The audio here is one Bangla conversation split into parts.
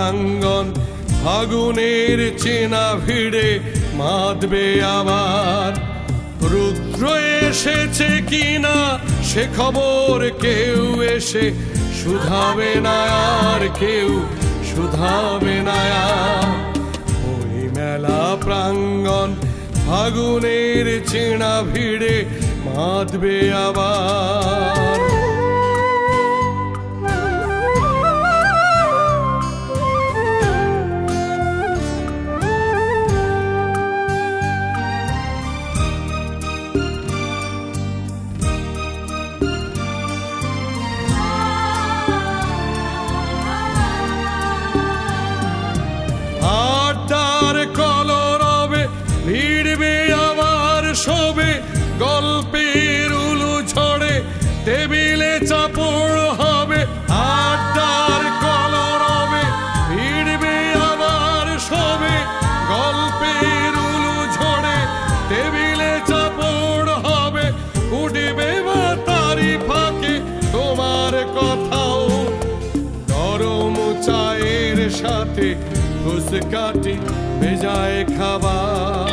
প্রাঙ্গণ ফাগুনের চেনা ভিড়ে মাতবে আবার। রুদ্র এসেছে কিনা সে খবর কেউ এসে শুধাবে না আর, কেউ শুধাবে না আর। ওই মেলা প্রাঙ্গণ ফাগুনের চেনা ভিড়ে মাতবে আবার। শোবে গল্পের উলু ঝড়ে টেবিলে চাপড় হবে, আড্ডার কলরবে ভিড়বে আবার শোবে গল্পের উলু ঝড়ে টেবিলে চাপড় হবে। উঠবে বা তারি ফাঁকে তোমার কথাও, গরম চায়ের সাথে ঘুষকাঠি ভেজায় খাবার।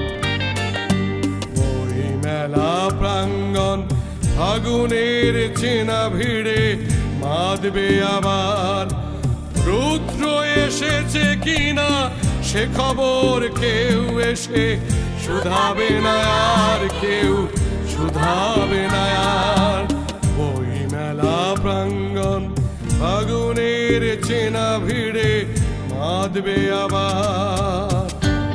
মেলা প্রাঙ্গণ ফাগুনের চেনা ভিড়ে মাতবে আবার। রুদ্র এসেছে কিনা সে খবর কেউ এসে শুধাবে না আর, কেউ শুধাবে না আর। ওই মেলা প্রাঙ্গণ ফাগুনের চেনা ভিড়ে মাতবে আবার।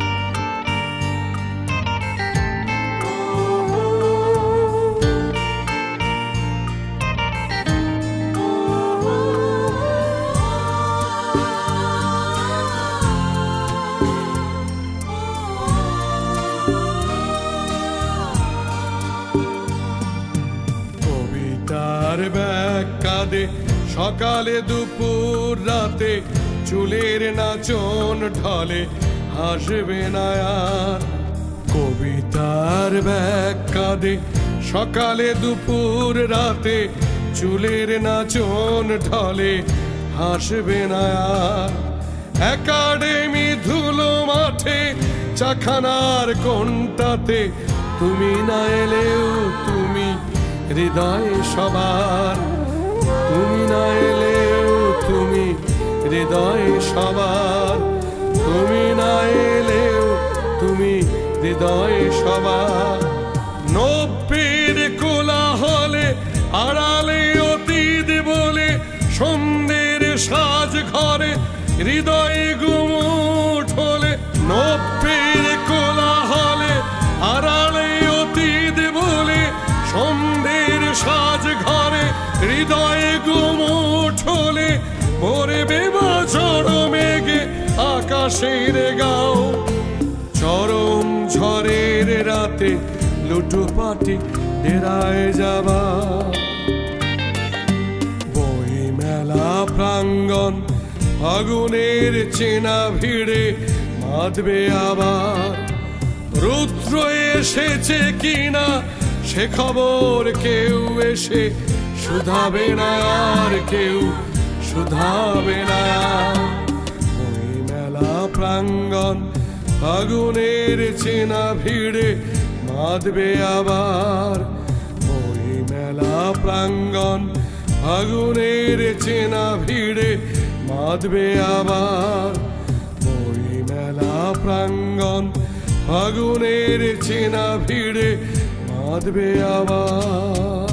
তার ব্যাগ কাঁদে সকালে দুপুর রাতে, চুলের নাচন ঢলে হাসবে না আর। কবিতার ব্যাগ কাঁদে সকালে দুপুর রাতে, চুলের নাচন ঢলে হাসবে না আর। একাডেমি ধুলো মাঠে চাখানার কোনটাতে, তুমি না এলেও তুমি হৃদয়ে সবার। তুমি না এলেও তুমি হৃদয়ে সবার। তুমি না এলেও তুমি হৃদয়ে সবার। 90-এর কোলাহলে আড়ালে অতীত বলে সন্ধ্যের সাজ ঘরে হৃদয়ে গুমুট হলে। 90-এর কোলাহলে আড়ালে অতীত বলে সন্ধ্যের সাজ ঘরে হৃদয়ে গুমুট হলে। পড়বে বা ঝড় মেঘে আকাশের গাও, চরম ঝড়ের রাতে লুটোপাটি ডেরায় যাবা। বই মেলা প্রাঙ্গণ ফাগুনের চেনা ভিড়ে মাতবে আবার। রুদ্র এসেছে কিনা সে খবর কেউ এসে শুধাবে না আর, কেউ শুধাবে না। ওই মেলা প্রাঙ্গণ ফাগুনের চেনা ভিড়ে মাতবে আবার। ওই মেলা প্রাঙ্গণ ফাগুনের চেনা ভিড়ে মাতবে আবার। ওই মেলা প্রাঙ্গণ ফাগুনের চেনা ভিড়ে মাতবে আবার।